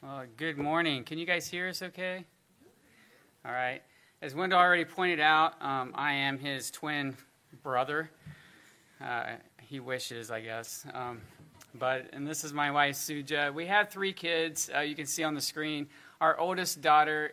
Well, good morning. Can you guys hear us okay? All right. As Wendell already pointed out, I am his twin brother. He wishes, I guess. And this is my wife, Suja. We have 3 kids. You can see on the screen. Our oldest daughter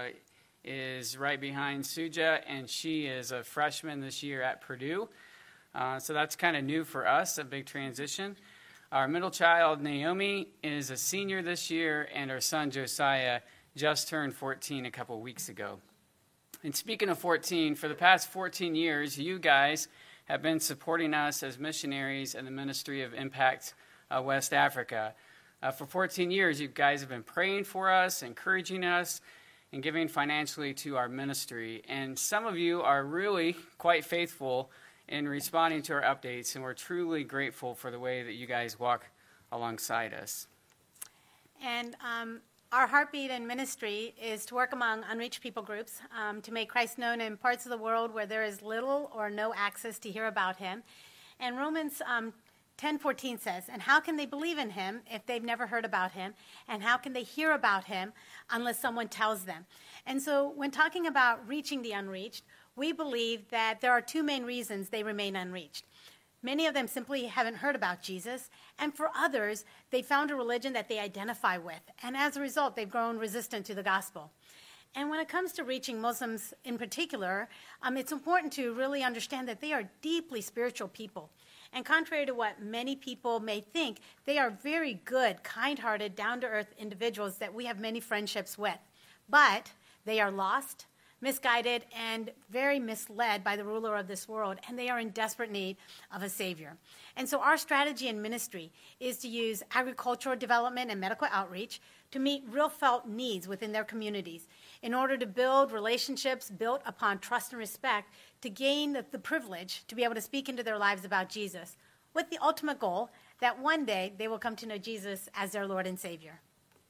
is right behind Suja, and she is a freshman this year at Purdue. So that's kind of new for us, a big transition. Our middle child, Naomi, is a senior this year, and our son, Josiah, just turned 14 a couple weeks ago. And speaking of 14, for the past 14 years, you guys have been supporting us as missionaries in the Ministry of Impact West Africa. For 14 years, you guys have been praying for us, encouraging us, and giving financially to our ministry. And some of you are really quite faithful in responding to our updates, and we're truly grateful for the way that you guys walk alongside us. And our heartbeat in ministry is to work among unreached people groups, to make Christ known in parts of the world where there is little or no access to hear about him. And Romans 10:14 says, "And how can they believe in him if they've never heard about him? And how can they hear about him unless someone tells them?" And so when talking about reaching the unreached, we believe that there are 2 main reasons they remain unreached. Many of them simply haven't heard about Jesus, and for others, they found a religion that they identify with, and as a result, they've grown resistant to the gospel. And when it comes to reaching Muslims in particular, it's important to really understand that they are deeply spiritual people. And contrary to what many people may think, they are very good, kind-hearted, down-to-earth individuals that we have many friendships with. But they are lost, misguided, and very misled by the ruler of this world, and they are in desperate need of a Savior. And so our strategy in ministry is to use agricultural development and medical outreach to meet real felt needs within their communities in order to build relationships built upon trust and respect to gain the privilege to be able to speak into their lives about Jesus, with the ultimate goal that one day they will come to know Jesus as their Lord and Savior.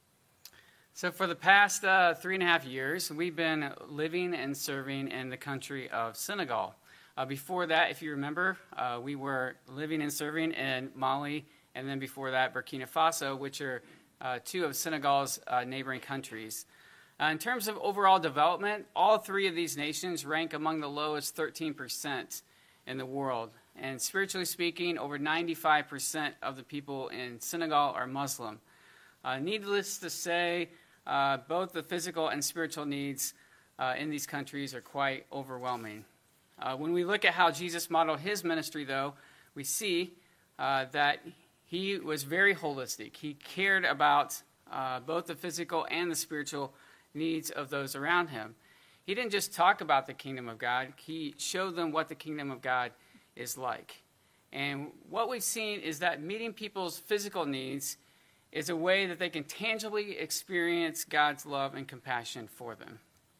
So for the past 3.5 years, we've been living and serving in the country of Senegal. Before that, if you remember, we were living and serving in Mali, and then before that, Burkina Faso, which are 2 of Senegal's neighboring countries. In terms of overall development, all 3 of these nations rank among the lowest 13% in the world. And spiritually speaking, over 95% of the people in Senegal are Muslim. Needless to say, both the physical and spiritual needs in these countries are quite overwhelming. When we look at how Jesus modeled his ministry, though, we see that he was very holistic. He cared about both the physical and the spiritual needs of those around him. He didn't just talk about the kingdom of God. He showed them what the kingdom of God is like. And what we've seen is that meeting people's physical needs is a way that they can tangibly experience God's love and compassion for them.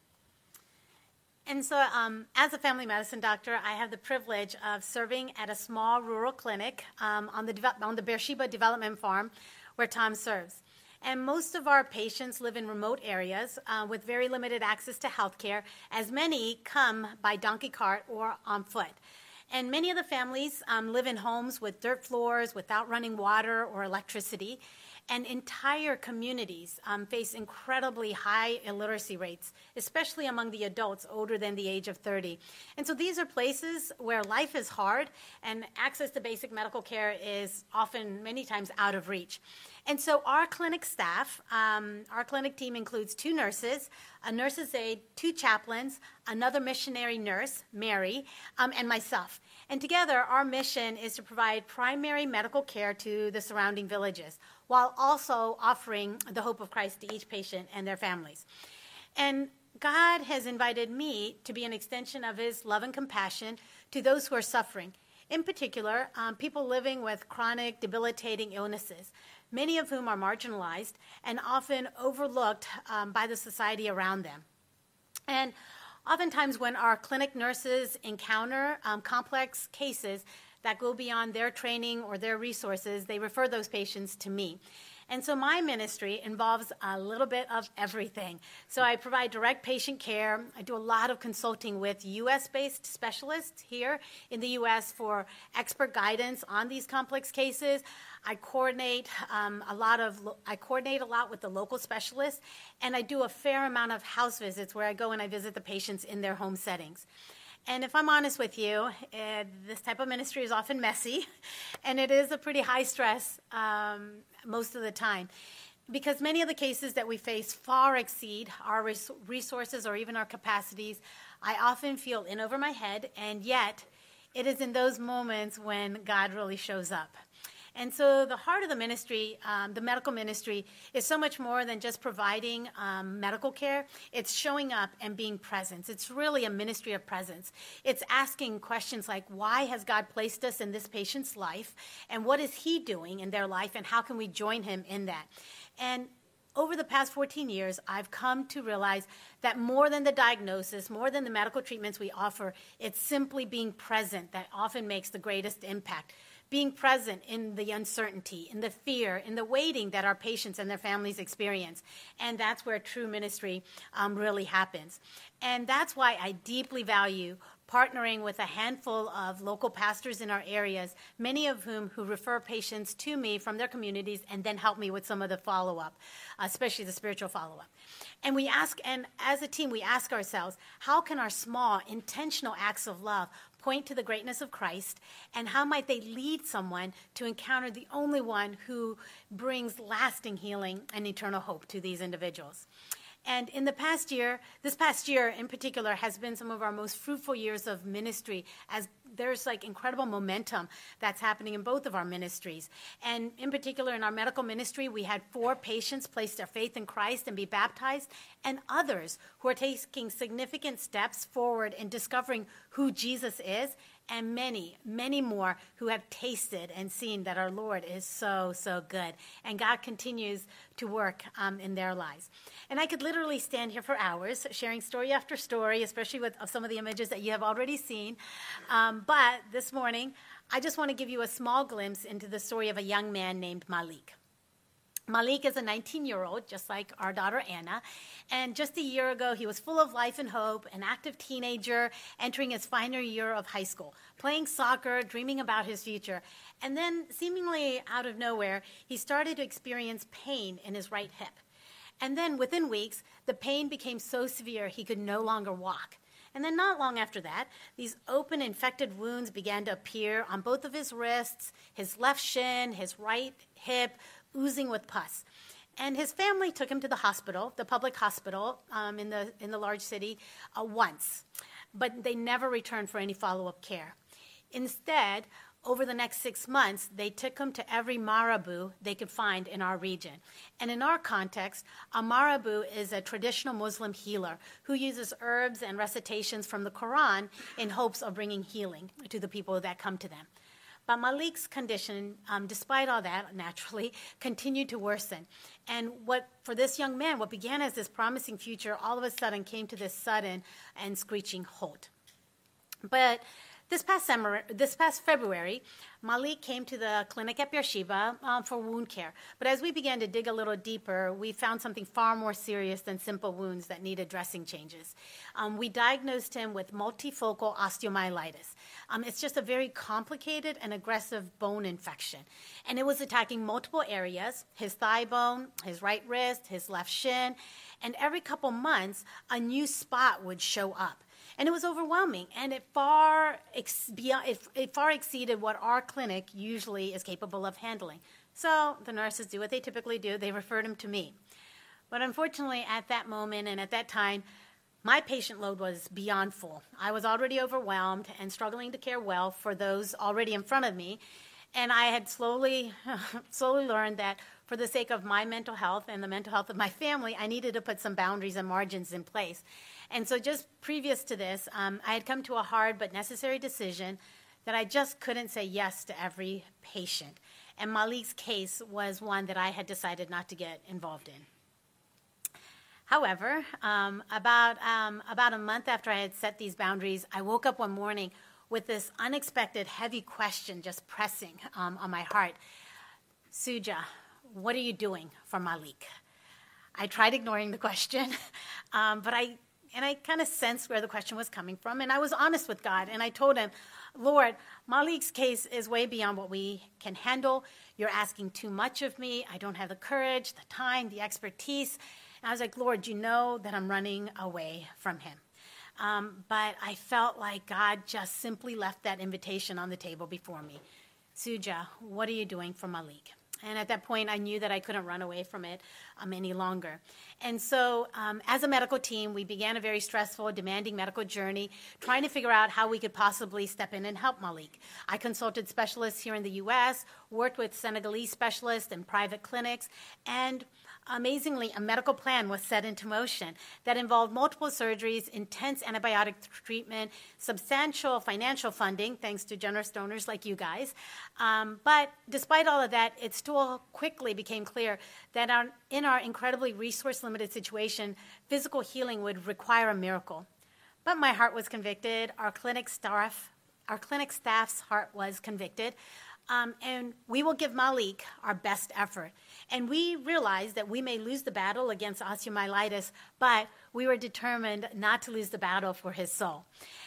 And so as a family medicine doctor, I have the privilege of serving at a small rural clinic on the Beersheba Development Farm where Tom serves. And most of our patients live in remote areas with very limited access to health care, as many come by donkey cart or on foot. And many of the families live in homes with dirt floors, without running water or electricity. And entire communities face incredibly high illiteracy rates, especially among the adults older than the age of 30. And so these are places where life is hard and access to basic medical care is often many times out of reach. And so our clinic staff, our clinic team includes 2 nurses, a nurse's aide, 2 chaplains, another missionary nurse, Mary, and myself. And together, our mission is to provide primary medical care to the surrounding villages, while also offering the hope of Christ to each patient and their families. And God has invited me to be an extension of his love and compassion to those who are suffering, in particular, people living with chronic, debilitating illnesses, many of whom are marginalized and often overlooked by the society around them. And oftentimes when our clinic nurses encounter complex cases that go beyond their training or their resources, they refer those patients to me. And so my ministry involves a little bit of everything. So I provide direct patient care. I do a lot of consulting with U.S.-based specialists here in the U.S. for expert guidance on these complex cases. I coordinate a lot with the local specialists, and I do a fair amount of house visits where I go and I visit the patients in their home settings. And if I'm honest with you, this type of ministry is often messy, and it is a pretty high stress most of the time, because many of the cases that we face far exceed our resources or even our capacities. I often feel in over my head, and yet it is in those moments when God really shows up. And so the heart of the ministry, the medical ministry, is so much more than just providing medical care. It's showing up and being present. It's really a ministry of presence. It's asking questions like, why has God placed us in this patient's life? And what is he doing in their life? And how can we join him in that? And over the past 14 years, I've come to realize that more than the diagnosis, more than the medical treatments we offer, it's simply being present that often makes the greatest impact. Being present in the uncertainty, in the fear, in the waiting that our patients and their families experience. And that's where true ministry really happens. And that's why I deeply value partnering with a handful of local pastors in our areas, many of whom who refer patients to me from their communities and then help me with some of the follow-up, especially the spiritual follow-up. And as a team, we ask ourselves, how can our small, intentional acts of love point to the greatness of Christ, and how might they lead someone to encounter the only one who brings lasting healing and eternal hope to these individuals? And in this past year in particular, has been some of our most fruitful years of ministry, as there's incredible momentum that's happening in both of our ministries. And in particular, in our medical ministry, we had 4 patients place their faith in Christ and be baptized, and others who are taking significant steps forward in discovering who Jesus is, and many, many more who have tasted and seen that our Lord is so, so good. And God continues to work in their lives. And I could literally stand here for hours sharing story after story, especially with some of the images that you have already seen. But this morning, I just want to give you a small glimpse into the story of a young man named Malik. Malik is a 19-year-old, just like our daughter Anna, and just a year ago, he was full of life and hope, an active teenager entering his final year of high school, playing soccer, dreaming about his future. And then, seemingly out of nowhere, he started to experience pain in his right hip. And then, within weeks, the pain became so severe he could no longer walk. And then not long after that, these open infected wounds began to appear on both of his wrists, his left shin, his right hip, oozing with pus. And his family took him to the hospital, the public hospital in the large city, once. But they never returned for any follow-up care. Instead, over the next 6 months, they took him to every marabu they could find in our region. And in our context, a marabu is a traditional Muslim healer who uses herbs and recitations from the Quran in hopes of bringing healing to the people that come to them. But Malik's condition, despite all that, naturally, continued to worsen. And for this young man, what began as this promising future all of a sudden came to this sudden and screeching halt. But this past February, Malik came to the clinic at Beersheba for wound care. But as we began to dig a little deeper, we found something far more serious than simple wounds that needed dressing changes. We diagnosed him with multifocal osteomyelitis. It's just a very complicated and aggressive bone infection. And it was attacking multiple areas, his thigh bone, his right wrist, his left shin. And every couple months, a new spot would show up. And it was overwhelming, and it far exceeded what our clinic usually is capable of handling. So the nurses do what they typically do. They referred him to me. But unfortunately, at that moment and at that time, my patient load was beyond full. I was already overwhelmed and struggling to care well for those already in front of me. And I had slowly learned that for the sake of my mental health and the mental health of my family, I needed to put some boundaries and margins in place. And so just previous to this, I had come to a hard but necessary decision that I just couldn't say yes to every patient. And Malik's case was one that I had decided not to get involved in. However, about a month after I had set these boundaries, I woke up one morning with this unexpected heavy question just pressing on my heart. Suja, what are you doing for Malik? I tried ignoring the question, but I kind of sensed where the question was coming from, and I was honest with God, and I told him, Lord, Malik's case is way beyond what we can handle. You're asking too much of me. I don't have the courage, the time, the expertise. And I was like, Lord, you know that I'm running away from him. But I felt like God just simply left that invitation on the table before me. Suja, what are you doing for Malik? And at that point, I knew that I couldn't run away from it any longer. And so as a medical team, we began a very stressful, demanding medical journey, trying to figure out how we could possibly step in and help Malik. I consulted specialists here in the U.S., worked with Senegalese specialists in private clinics, and amazingly, a medical plan was set into motion that involved multiple surgeries, intense antibiotic treatment, substantial financial funding, thanks to generous donors like you guys. But despite all of that, it still quickly became clear that in our incredibly resource-limited situation, physical healing would require a miracle. But my heart was convicted. Our clinic staff's heart was convicted. And we will give Malik our best effort. And we realized that we may lose the battle against osteomyelitis, but we were determined not to lose the battle for his soul.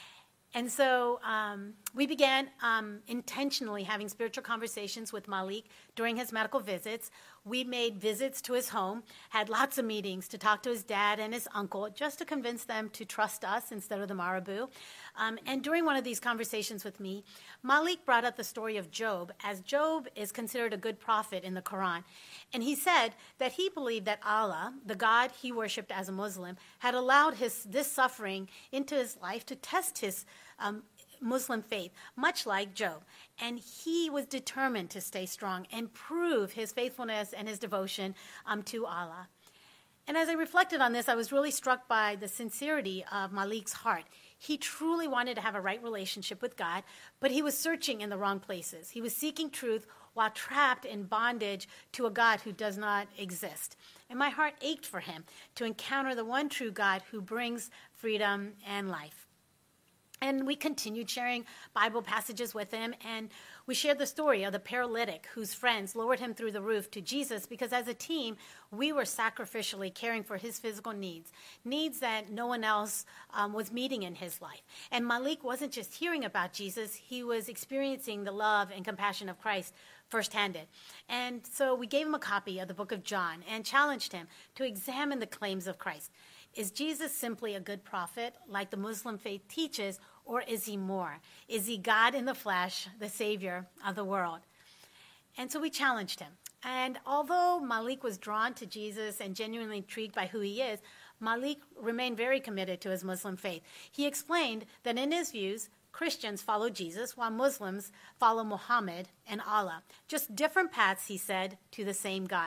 And so we began intentionally having spiritual conversations with Malik during his medical visits. We made visits to his home, had lots of meetings to talk to his dad and his uncle, just to convince them to trust us instead of the Marabu. And during one of these conversations with me, Malik brought up the story of Job, as Job is considered a good prophet in the Quran. And he said that he believed that Allah, the God he worshipped as a Muslim, had allowed this suffering into his life to test his Muslim faith, much like Job. And he was determined to stay strong and prove his faithfulness and his devotion to Allah. And as I reflected on this, I was really struck by the sincerity of Malik's heart. He truly wanted to have a right relationship with God, but he was searching in the wrong places. He was seeking truth while trapped in bondage to a God who does not exist. And my heart ached for him to encounter the one true God who brings freedom and life. And we continued sharing Bible passages with him, and we shared the story of the paralytic whose friends lowered him through the roof to Jesus because as a team, we were sacrificially caring for his physical needs that no one else was meeting in his life. And Malik wasn't just hearing about Jesus, he was experiencing the love and compassion of Christ firsthand. And so we gave him a copy of the book of John and challenged him to examine the claims of Christ. Is Jesus simply a good prophet like the Muslim faith teaches, or is he more? Is he God in the flesh, the Savior of the world? And so we challenged him. And although Malik was drawn to Jesus and genuinely intrigued by who he is, Malik remained very committed to his Muslim faith. He explained that in his views, Christians follow Jesus while Muslims follow Muhammad and Allah. Just different paths, he said, to the same God.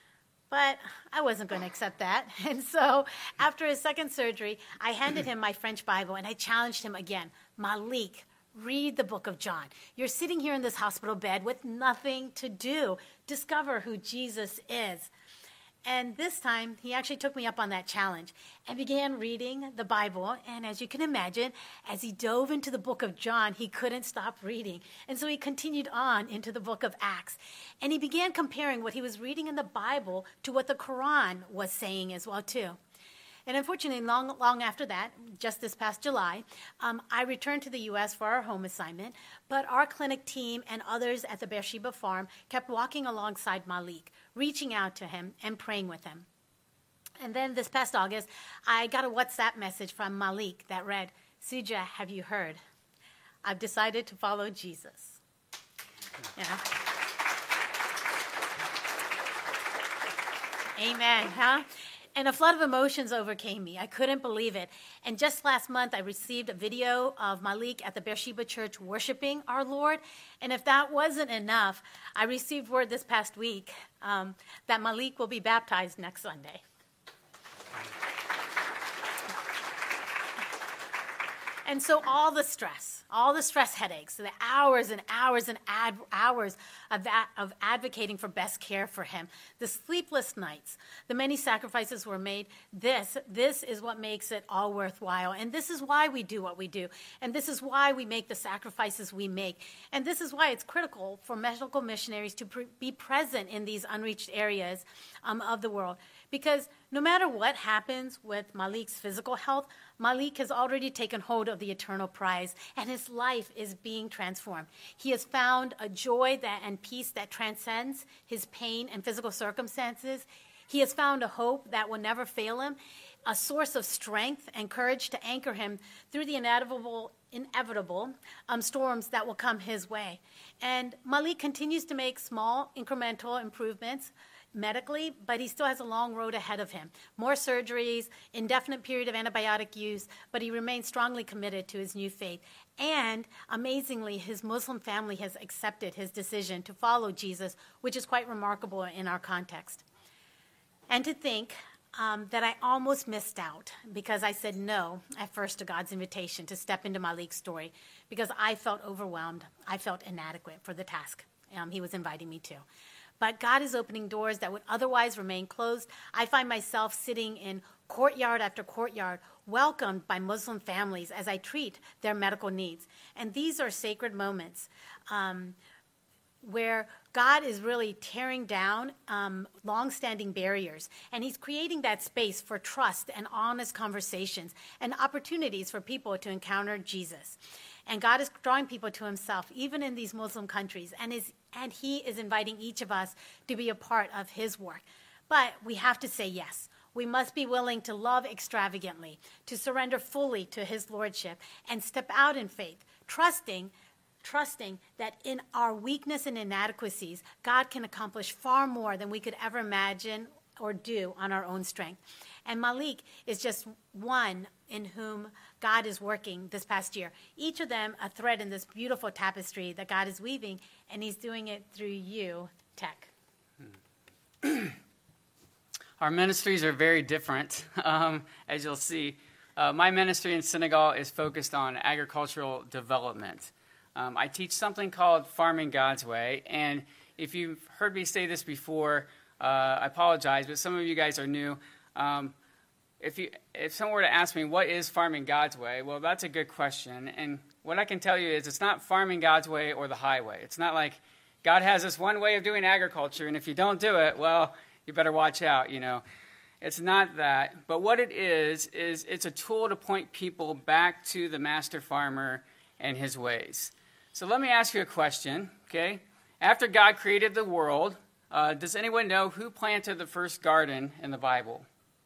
But I wasn't going to accept that. And so after his second surgery, I handed him my French Bible and I challenged him again. Malik, read the book of John. You're sitting here in this hospital bed with nothing to do. Discover who Jesus is. And this time, he actually took me up on that challenge and began reading the Bible. And as you can imagine, as he dove into the book of John, he couldn't stop reading. And so he continued on into the book of Acts. And he began comparing what he was reading in the Bible to what the Quran was saying as well, too. And unfortunately, long after that, just this past July, I returned to the U.S. for our home assignment, but our clinic team and others at the Beersheba farm kept walking alongside Malik, reaching out to him and praying with him. And then this past August, I got a WhatsApp message from Malik that read, Suja, have you heard? I've decided to follow Jesus. Yeah. Amen, huh? And a flood of emotions overcame me. I couldn't believe it. And just last month, I received a video of Malik at the Beersheba Church worshiping our Lord. And if that wasn't enough, I received word this past week that Malik will be baptized next Sunday. And so all the stress headaches, the hours and hours and hours of advocating for best care for him, the sleepless nights, the many sacrifices were made, this is what makes it all worthwhile. And this is why we do what we do. And this is why we make the sacrifices we make. And this is why it's critical for medical missionaries to be present in these unreached areas of the world. Because no matter what happens with Malik's physical health, Malik has already taken hold of the eternal prize, and his life is being transformed. He has found a joy and peace that transcends his pain and physical circumstances. He has found a hope that will never fail him, a source of strength and courage to anchor him through the inevitable storms that will come his way. And Malik continues to make small incremental improvements medically, but he still has a long road ahead of him. More surgeries, indefinite period of antibiotic use, but he remains strongly committed to his new faith. And amazingly, his Muslim family has accepted his decision to follow Jesus, which is quite remarkable in our context. And to think that I almost missed out because I said no at first to God's invitation to step into Malik's story because I felt overwhelmed. I felt inadequate for the task he was inviting me to. But God is opening doors that would otherwise remain closed. I find myself sitting in courtyard after courtyard, welcomed by Muslim families as I treat their medical needs. And these are sacred moments where God is really tearing down long-standing barriers, and he's creating that space for trust and honest conversations and opportunities for people to encounter Jesus. And God is drawing people to himself, even in these Muslim countries, and he is inviting each of us to be a part of his work. But we have to say yes. We must be willing to love extravagantly, to surrender fully to his lordship, and step out in faith, trusting that in our weakness and inadequacies, God can accomplish far more than we could ever imagine or do on our own strength. And Malik is just one in whom God is working this past year. Each of them a thread in this beautiful tapestry that God is weaving, and he's doing it through you, Tech. Our ministries are very different, as you'll see. My ministry in Senegal is focused on agricultural development. I teach something called Farming God's Way, and if you've heard me say this before, I apologize, but some of you guys are new. If someone were to ask me, what is Farming God's Way? Well, that's a good question, and what I can tell you is it's not farming God's way or the highway. It's not like God has this one way of doing agriculture, and if you don't do it, well, you better watch out, you know. It's not that, but what it is it's a tool to point people back to the master farmer and his ways. So let me ask you a question, okay? After God created the world, does anyone know who planted the first garden in the Bible?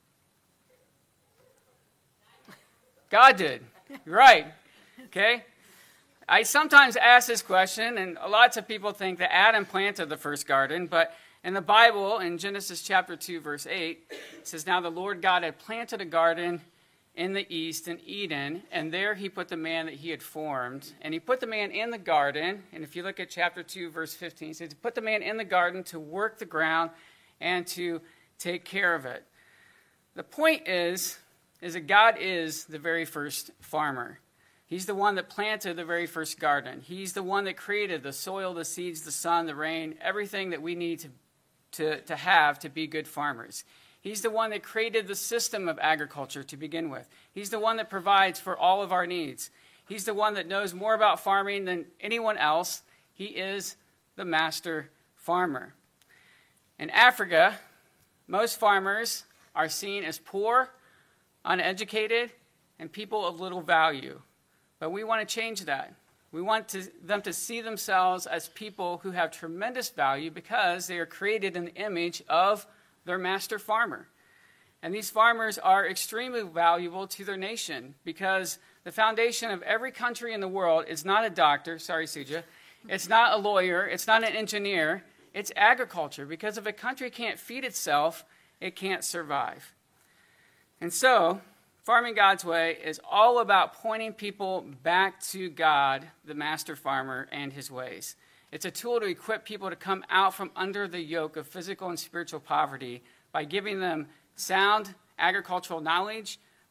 God did. Right. Okay? I sometimes ask this question, and lots of people think that Adam planted the first garden, but in the Bible, in Genesis chapter 2, verse 8, it says, "Now the Lord God had planted a garden in the east, in Eden, and there he put the man that he had formed. And he put the man in the garden," and if you look at chapter 2, verse 15, it says, "He put the man in the garden to work the ground and to take care of it." The point is that God is the very first farmer. He's the one that planted the very first garden. He's the one that created the soil, the seeds, the sun, the rain, everything that we need to have to be good farmers. He's the one that created the system of agriculture to begin with. He's the one that provides for all of our needs. He's the one that knows more about farming than anyone else. He is the master farmer. In Africa, most farmers are seen as poor, uneducated, and people of little value. But we want to change that. We want them to see themselves as people who have tremendous value because they are created in the image of their master farmer. And these farmers are extremely valuable to their nation because the foundation of every country in the world is not a doctor, sorry, Suja, it's not a lawyer, it's not an engineer, it's agriculture. Because if a country can't feed itself, it can't survive. And so, Farming God's Way is all about pointing people back to God, the master farmer, and his ways. It's a tool to equip people to come out from under the yoke of physical and spiritual poverty by giving them sound agricultural knowledge,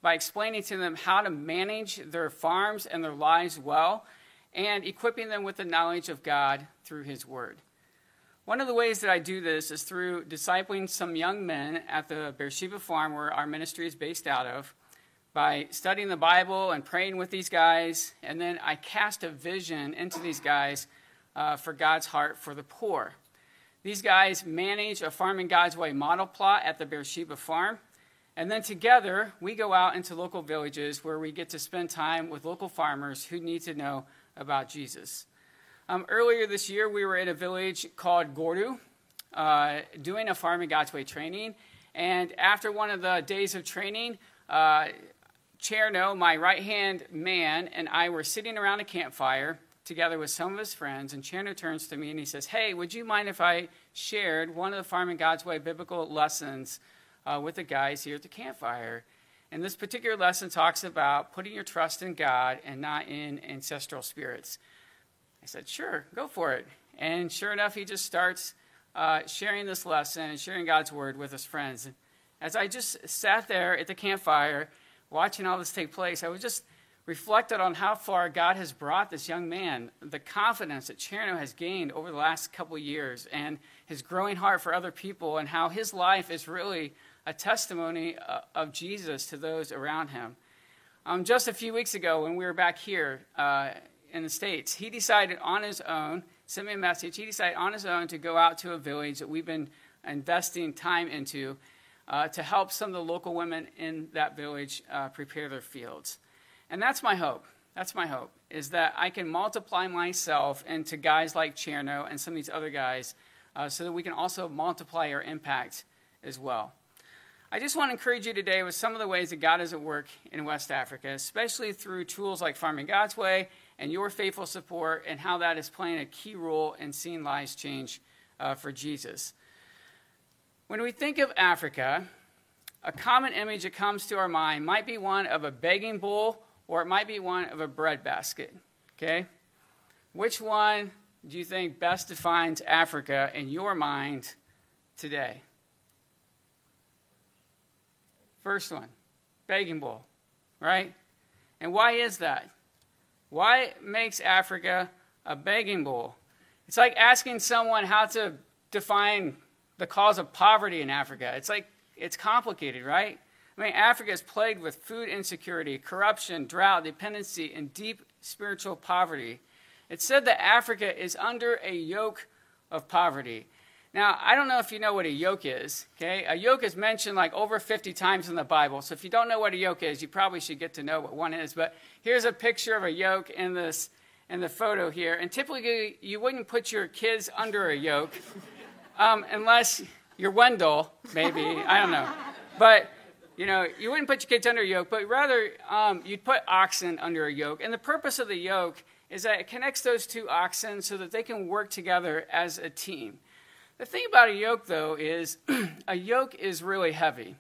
by explaining to them how to manage their farms and their lives well, and equipping them with the knowledge of God through his word. One of the ways that I do this is through discipling some young men at the Beersheba farm where our ministry is based out of, by studying the Bible and praying with these guys, and then I cast a vision into these guys for God's heart for the poor. These guys manage a Farming God's Way model plot at the Beersheba farm, and then together we go out into local villages where we get to spend time with local farmers who need to know about Jesus. Earlier this year, we were in a village called Gordu, doing a Farming God's Way training, and after one of the days of training, Cherno, my right-hand man, and I were sitting around a campfire together with some of his friends, and Cherno turns to me and he says, "Hey, would you mind if I shared one of the Farming God's Way biblical lessons with the guys here at the campfire?" And this particular lesson talks about putting your trust in God and not in ancestral spirits. I said, "Sure, go for it." And sure enough, he just starts sharing this lesson and sharing God's word with his friends. And as I just sat there at the campfire watching all this take place, I was just reflected on how far God has brought this young man, the confidence that Cherno has gained over the last couple of years, and his growing heart for other people, and how his life is really a testimony of Jesus to those around him. Just a few weeks ago, when we were back here in the States, he decided on his own, sent me a message, he decided on his own to go out to a village that we've been investing time into to help some of the local women in that village prepare their fields. And that's my hope. That's my hope, is that I can multiply myself into guys like Cherno and some of these other guys so that we can also multiply our impact as well. I just want to encourage you today with some of the ways that God is at work in West Africa, especially through tools like Farming God's Way and your faithful support, and how that is playing a key role in seeing lives change for Jesus. When we think of Africa, a common image that comes to our mind might be one of a begging bowl, or it might be one of a bread basket, okay? Which one do you think best defines Africa in your mind today? First one, begging bowl, right? And why is that? Why makes Africa a begging bowl? It's like asking someone how to define the cause of poverty in Africa. It's complicated, right? I mean, Africa is plagued with food insecurity, corruption, drought, dependency, and deep spiritual poverty. It's said that Africa is under a yoke of poverty. Now, I don't know if you know what a yoke is, okay? A yoke is mentioned like over 50 times in the Bible. So if you don't know what a yoke is, you probably should get to know what one is. But here's a picture of a yoke in the photo here. And typically, you wouldn't put your kids under a yoke unless you're Wendell, maybe. I don't know. But, you wouldn't put your kids under a yoke, but rather you'd put oxen under a yoke. And the purpose of the yoke is that it connects those two oxen so that they can work together as a team. The thing about a yoke, though, is a yoke is really heavy.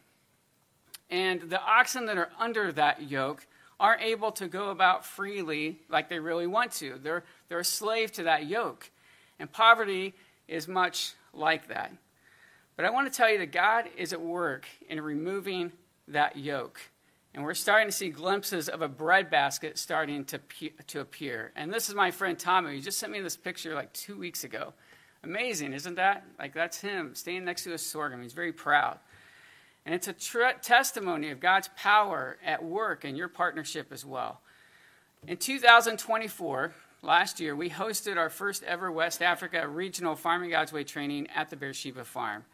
And the oxen that are under that yoke aren't able to go about freely like they really want to. They're a slave to that yoke. And poverty is much like that. But I want to tell you that God is at work in removing that yoke. And we're starting to see glimpses of a bread basket starting to appear. And this is my friend Tommy. He just sent me this picture like 2 weeks ago. Amazing, isn't that? Like, that's him standing next to a sorghum. He's very proud. And it's a testimony of God's power at work in your partnership as well. In 2024, last year, we hosted our first ever West Africa Regional Farming God's Way training at the Beersheba farm.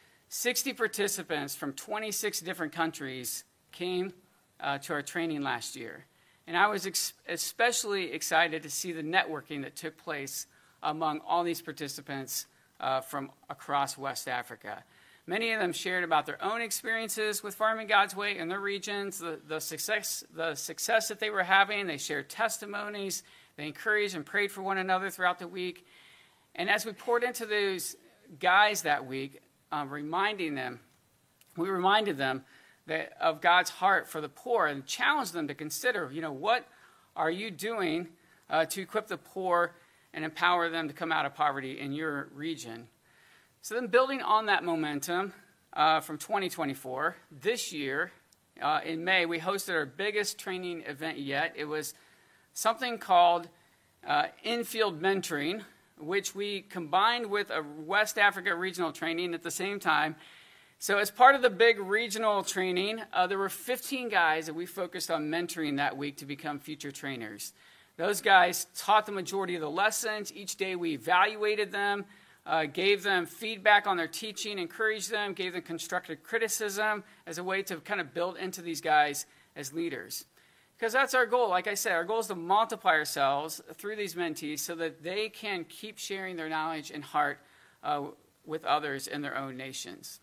60 participants from 26 different countries came to our training last year. And I was especially excited to see the networking that took place among all these participants from across West Africa. Many of them shared about their own experiences with Farming God's Way in their regions, the success that they were having. They shared testimonies. They encouraged and prayed for one another throughout the week. And as we poured into those guys that week, we reminded them of God's heart for the poor, and challenged them to consider, what are you doing to equip the poor and empower them to come out of poverty in your region. So then, building on that momentum from 2024, this year, in May, we hosted our biggest training event yet. It was something called in-field mentoring, which we combined with a West Africa regional training at the same time. So as part of the big regional training, there were 15 guys that we focused on mentoring that week to become future trainers. Those guys taught the majority of the lessons. Each day we evaluated them, gave them feedback on their teaching, encouraged them, gave them constructive criticism as a way to kind of build into these guys as leaders. Because that's our goal. Like I said, our goal is to multiply ourselves through these mentees so that they can keep sharing their knowledge and heart with others in their own nations.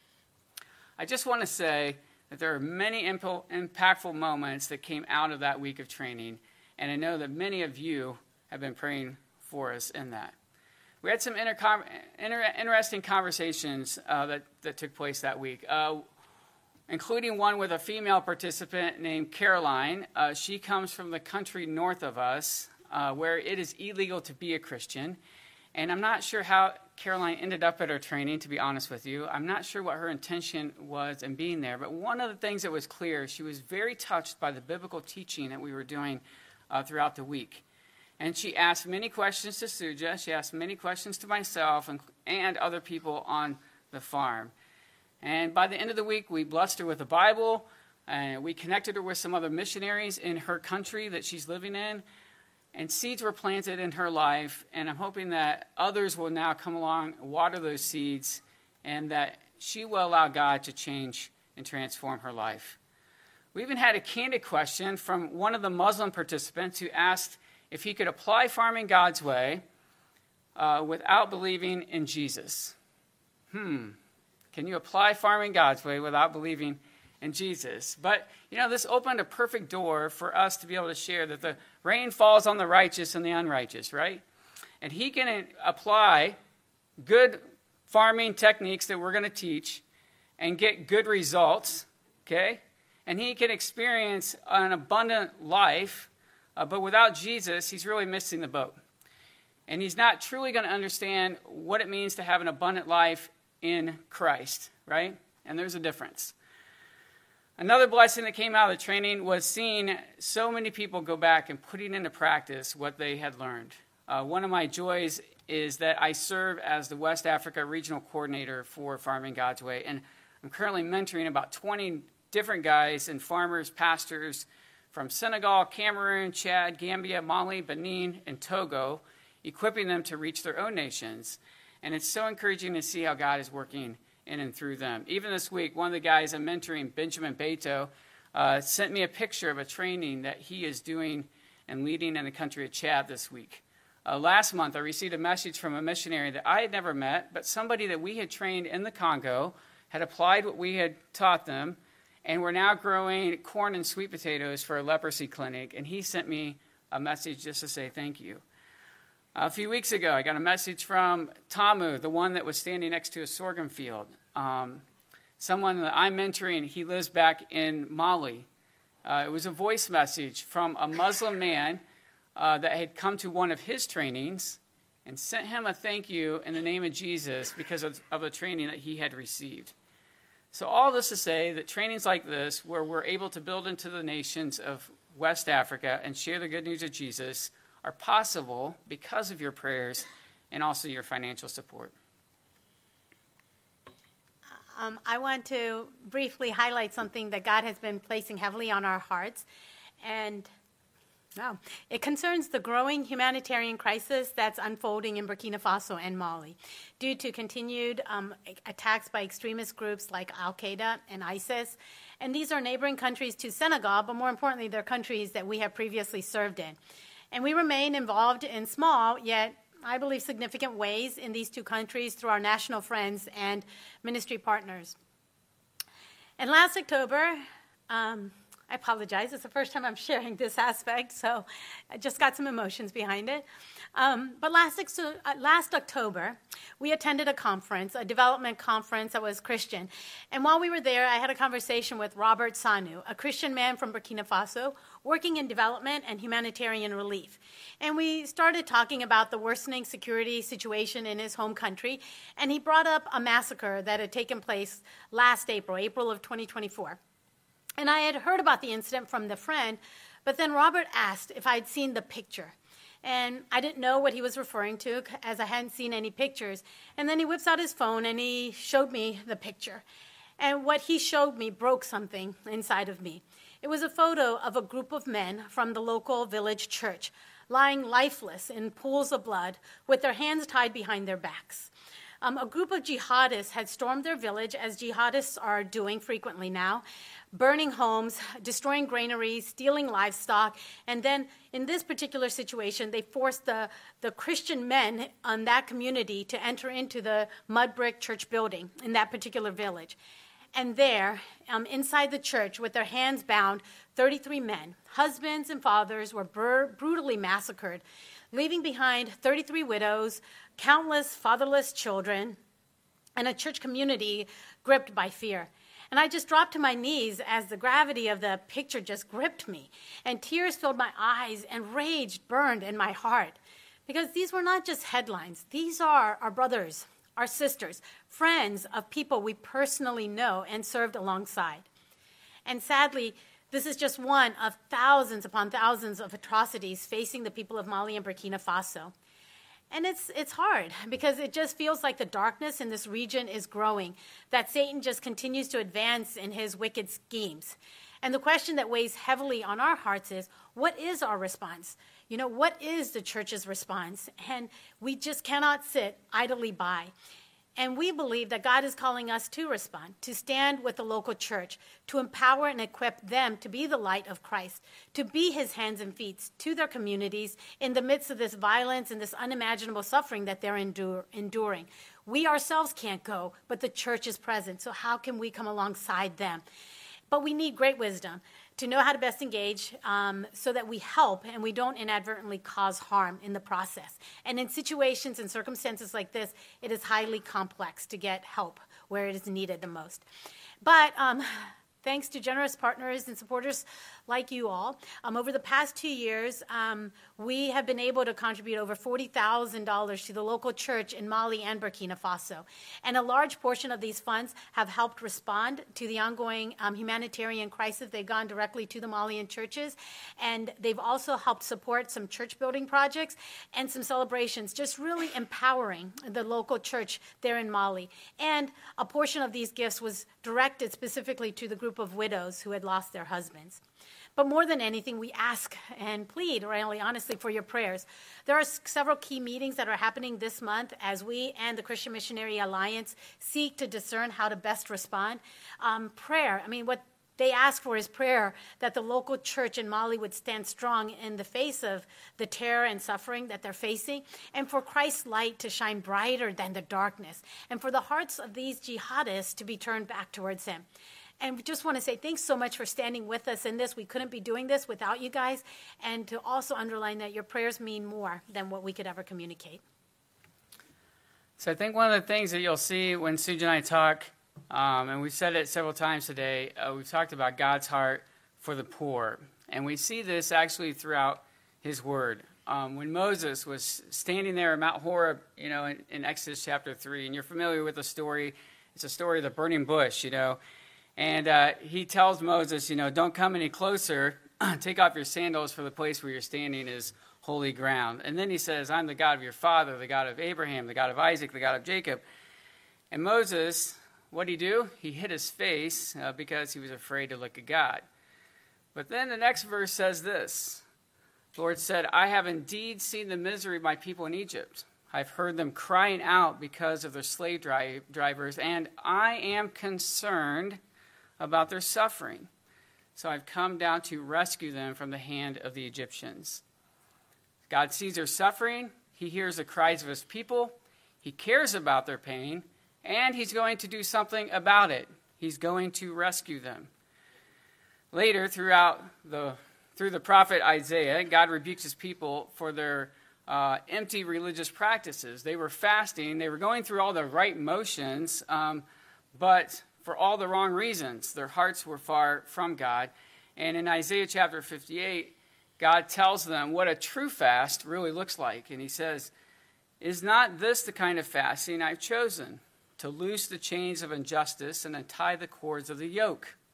I just want to say that there are many impactful moments that came out of that week of training, and I know that many of you have been praying for us in that. We had some interesting conversations that took place that week, including one with a female participant named Caroline. She comes from the country north of us, where it is illegal to be a Christian. And I'm not sure how Caroline ended up at our training, to be honest with you. I'm not sure what her intention was in being there. But one of the things that was clear, she was very touched by the biblical teaching that we were doing throughout the week. And she asked many questions to Suja. She asked many questions to myself and other people on the farm. And by the end of the week, we blessed her with a Bible, and we connected her with some other missionaries in her country that she's living in, and seeds were planted in her life, and I'm hoping that others will now come along, water those seeds, and that she will allow God to change and transform her life. We even had a candid question from one of the Muslim participants who asked if he could apply farming God's way without believing in Jesus. Can you apply farming God's way without believing in Jesus? But, this opened a perfect door for us to be able to share that the rain falls on the righteous and the unrighteous, right? And he can apply good farming techniques that we're going to teach and get good results, okay? And he can experience an abundant life, but without Jesus, he's really missing the boat. And he's not truly going to understand what it means to have an abundant life in Christ, right? And there's a difference. Another blessing that came out of the training was seeing so many people go back and putting into practice what they had learned. One of my joys is that I serve as the West Africa Regional Coordinator for Farming God's Way, and I'm currently mentoring about 20 different guys and farmers, pastors from Senegal, Cameroon, Chad, Gambia, Mali, Benin, and Togo, equipping them to reach their own nations. And it's so encouraging to see how God is working in and through them. Even this week, one of the guys I'm mentoring, Benjamin Beto, sent me a picture of a training that he is doing and leading in the country of Chad this week. Last month, I received a message from a missionary that I had never met, but somebody that we had trained in the Congo, had applied what we had taught them, and we're now growing corn and sweet potatoes for a leprosy clinic, and he sent me a message just to say thank you. A few weeks ago, I got a message from Tamu, the one that was standing next to a sorghum field. Someone that I'm mentoring, he lives back in Mali. It was a voice message from a Muslim man that had come to one of his trainings and sent him a thank you in the name of Jesus because of the training that he had received. So all this to say that trainings like this, where we're able to build into the nations of West Africa and share the good news of Jesus, are possible because of your prayers and also your financial support. I want to briefly highlight something that God has been placing heavily on our hearts, and it concerns the growing humanitarian crisis that's unfolding in Burkina Faso and Mali due to continued attacks by extremist groups like Al-Qaeda and ISIS. And these are neighboring countries to Senegal, but more importantly, they're countries that we have previously served in. And we remain involved in small, yet I believe significant ways in these two countries through our national friends and ministry partners. And last October, I apologize. It's the first time I'm sharing this aspect, so I just got some emotions behind it. But last October, we attended a conference, a development conference that was Christian. And while we were there, I had a conversation with Robert Sanu, a Christian man from Burkina Faso, working in development and humanitarian relief. And we started talking about the worsening security situation in his home country, and he brought up a massacre that had taken place last April of 2024. And I had heard about the incident from the friend, but then Robert asked if I'd seen the picture. And I didn't know what he was referring to, as I hadn't seen any pictures. And then he whips out his phone and he showed me the picture. And what he showed me broke something inside of me. It was a photo of a group of men from the local village church, lying lifeless in pools of blood with their hands tied behind their backs. A group of jihadists had stormed their village, as jihadists are doing frequently now, burning homes, destroying granaries, stealing livestock, and then in this particular situation, they forced the Christian men on that community to enter into the mud brick church building in that particular village. And there, inside the church, with their hands bound, 33 men, husbands and fathers, were brutally massacred, leaving behind 33 widows, countless fatherless children, and a church community gripped by fear. And I just dropped to my knees as the gravity of the picture just gripped me, and tears filled my eyes, and rage burned in my heart. Because these were not just headlines. These are our brothers, our sisters, friends of people we personally know and served alongside. And sadly, this is just one of thousands upon thousands of atrocities facing the people of Mali and Burkina Faso. And it's hard because it just feels like the darkness in this region is growing, that Satan just continues to advance in his wicked schemes. And the question that weighs heavily on our hearts is, what is our response? What is the church's response? And we just cannot sit idly by. And we believe that God is calling us to respond, to stand with the local church, to empower and equip them to be the light of Christ, to be his hands and feet to their communities in the midst of this violence and this unimaginable suffering that they're enduring. We ourselves can't go, but the church is present. So how can we come alongside them? But we need great wisdom to know how to best engage so that we help and we don't inadvertently cause harm in the process. And in situations and circumstances like this, it is highly complex to get help where it is needed the most. But thanks to generous partners and supporters like you all, over the past 2 years, we have been able to contribute over $40,000 to the local church in Mali and Burkina Faso. And a large portion of these funds have helped respond to the ongoing humanitarian crisis. They've gone directly to the Malian churches. And they've also helped support some church building projects and some celebrations, just really empowering the local church there in Mali. And a portion of these gifts was directed specifically to the group of widows who had lost their husbands. But more than anything, we ask and plead, really honestly, for your prayers. There are several key meetings that are happening this month as we and the Christian Missionary Alliance seek to discern how to best respond. Prayer, what they ask for is prayer that the local church in Mali would stand strong in the face of the terror and suffering that they're facing, and for Christ's light to shine brighter than the darkness, and for the hearts of these jihadists to be turned back towards him. And we just want to say thanks so much for standing with us in this. We couldn't be doing this without you guys. And to also underline that your prayers mean more than what we could ever communicate. So I think one of the things that you'll see when Suja and I talk, and we've said it several times today, we've talked about God's heart for the poor. And we see this actually throughout his word. When Moses was standing there at Mount Horeb, in Exodus chapter 3, and you're familiar with the story, it's a story of the burning bush, And he tells Moses, don't come any closer. Take off your sandals, for the place where you're standing is holy ground. And then he says, I'm the God of your father, the God of Abraham, the God of Isaac, the God of Jacob. And Moses, what did he do? He hid his face because he was afraid to look at God. But then the next verse says this. The Lord said, I have indeed seen the misery of my people in Egypt. I've heard them crying out because of their slave drivers, and I am concerned about their suffering. So I've come down to rescue them from the hand of the Egyptians. God sees their suffering. He hears the cries of his people. He cares about their pain, and he's going to do something about it. He's going to rescue them. Later, through the prophet Isaiah, God rebukes his people for their empty religious practices. They were fasting. They were going through all the right motions, but for all the wrong reasons. Their hearts were far from God. And in Isaiah chapter 58, God tells them what a true fast really looks like. And he says, is not this the kind of fasting I've chosen? To loose the chains of injustice and untie the cords of the yoke,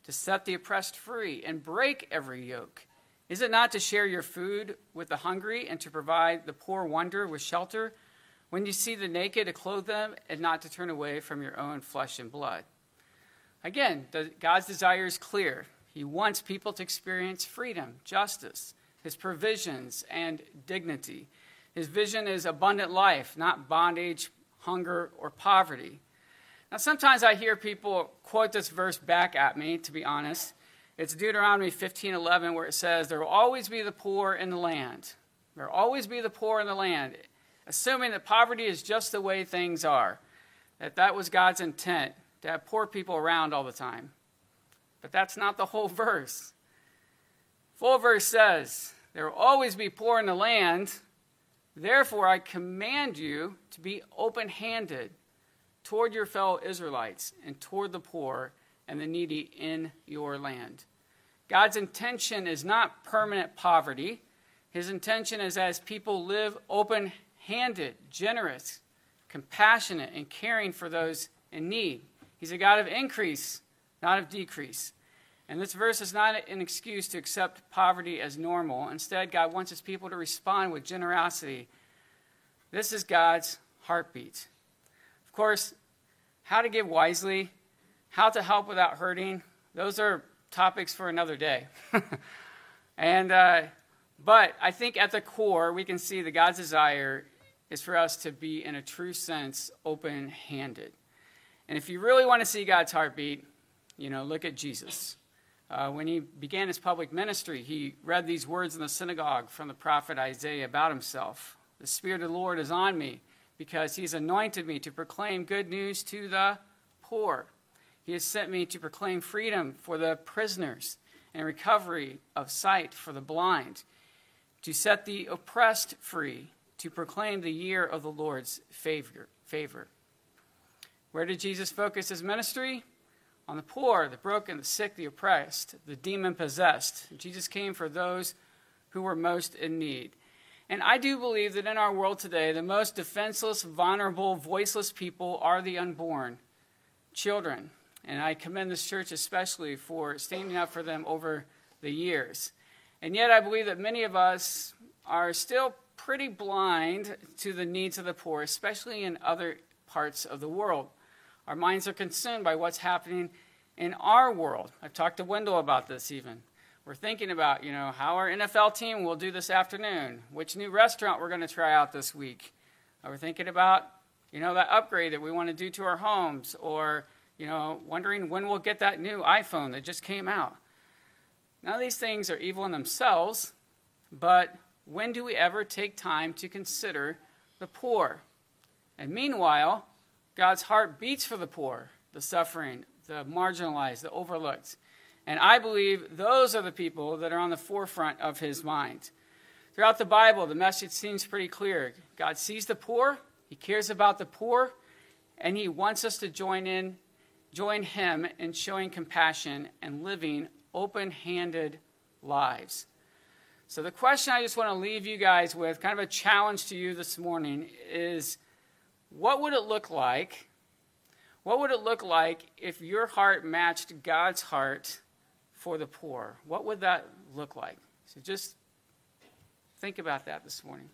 to set the oppressed free and break every yoke? Is it not to share your food with the hungry and to provide the poor wanderer with shelter? When you see the naked, to clothe them and not to turn away from your own flesh and blood? Again, God's desire is clear. He wants people to experience freedom, justice, his provisions, and dignity. His vision is abundant life, not bondage, hunger, or poverty. Now, sometimes I hear people quote this verse back at me, to be honest. It's Deuteronomy 15:11, where it says, there will always be the poor in the land. There will always be the poor in the land, assuming that poverty is just the way things are, that was God's intent, to have poor people around all the time. But that's not the whole verse. Full verse says, there will always be poor in the land, therefore I command you to be open-handed toward your fellow Israelites and toward the poor and the needy in your land. God's intention is not permanent poverty. His intention is as people live open-handed, generous, compassionate, and caring for those in need. He's a God of increase, not of decrease. And this verse is not an excuse to accept poverty as normal. Instead, God wants his people to respond with generosity. This is God's heartbeat. Of course, how to give wisely, how to help without hurting, those are topics for another day. But I think at the core, we can see that God's desire is for us to be, in a true sense, open-handed. And if you really want to see God's heartbeat, look at Jesus. When he began his public ministry, he read these words in the synagogue from the prophet Isaiah about himself. The Spirit of the Lord is on me because he's anointed me to proclaim good news to the poor. He has sent me to proclaim freedom for the prisoners and recovery of sight for the blind, to set the oppressed free, to proclaim the year of the Lord's favor. Where did Jesus focus his ministry? On the poor, the broken, the sick, the oppressed, the demon-possessed. Jesus came for those who were most in need. And I do believe that in our world today, the most defenseless, vulnerable, voiceless people are the unborn, children. And I commend this church especially for standing up for them over the years. And yet I believe that many of us are still pretty blind to the needs of the poor, especially in other parts of the world. Our minds are consumed by what's happening in our world. I've talked to Wendell about this even. We're thinking about, how our NFL team will do this afternoon, which new restaurant we're going to try out this week. We're thinking about, that upgrade that we want to do to our homes, or, wondering when we'll get that new iPhone that just came out. None of these things are evil in themselves, but when do we ever take time to consider the poor? And meanwhile, God's heart beats for the poor, the suffering, the marginalized, the overlooked. And I believe those are the people that are on the forefront of his mind. Throughout the Bible, the message seems pretty clear. God sees the poor, he cares about the poor, and he wants us to join him in showing compassion and living open-handed lives. So the question I just want to leave you guys with, kind of a challenge to you this morning, is what would it look like? What would it look like if your heart matched God's heart for the poor? What would that look like? So just think about that this morning.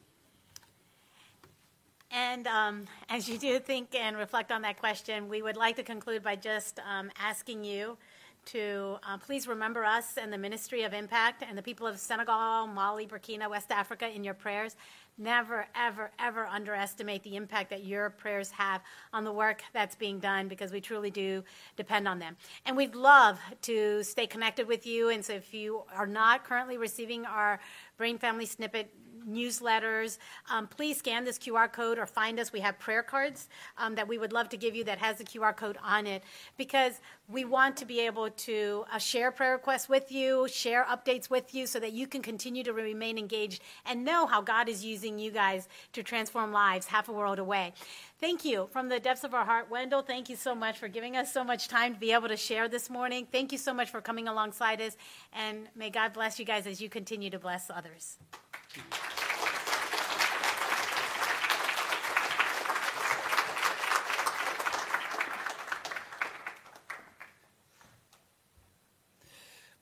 And as you do think and reflect on that question, we would like to conclude by just asking you to please remember us and the Ministry of Impact and the people of Senegal, Mali, Burkina, West Africa in your prayers. Never, ever, ever underestimate the impact that your prayers have on the work that's being done, because we truly do depend on them. And we'd love to stay connected with you. And so if you are not currently receiving our Brain Family Snippet newsletters, please scan this QR code or find us. We have prayer cards that we would love to give you that has the QR code on it, because we want to be able to share prayer requests with you, share updates with you, so that you can continue to remain engaged and know how God is using you guys to transform lives half a world away. Thank you from the depths of our heart. Wendell, thank you so much for giving us so much time to be able to share this morning. Thank you so much for coming alongside us, and may God bless you guys as you continue to bless others.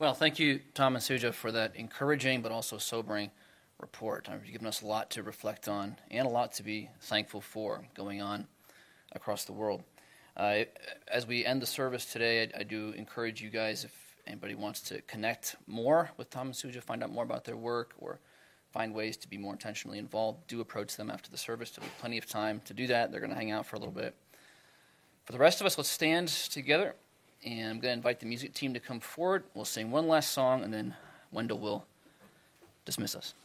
Well, thank you, Tom and Suja, for that encouraging but also sobering report. You've given us a lot to reflect on and a lot to be thankful for going on across the world. As we end the service today, I do encourage you guys, if anybody wants to connect more with Tom and Suja, find out more about their work, or find ways to be more intentionally involved, do approach them after the service. There'll be plenty of time to do that. They're going to hang out for a little bit. For the rest of us, let's stand together, and I'm going to invite the music team to come forward. We'll sing one last song, and then Wendell will dismiss us.